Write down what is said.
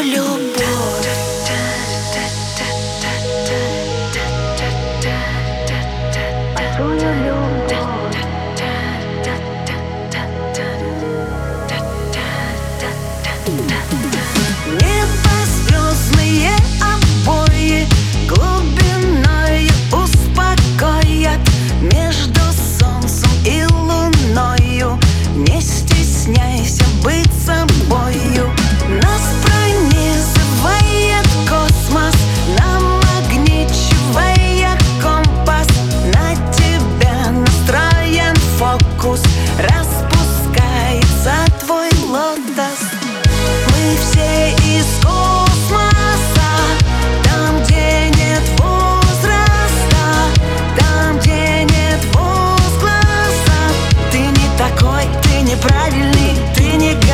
любовь. Небозвездные обои глубиною успокоят. Между солнцем и луною не стесняйся быть собою. Нас пронизывает космос, намагничивая компас. На тебя настроен фокус, распускается твой лотос. Мы все из космоса, там, где нет возраста, там, где нет возгласа. Ты не такой, ты неправильный, ты не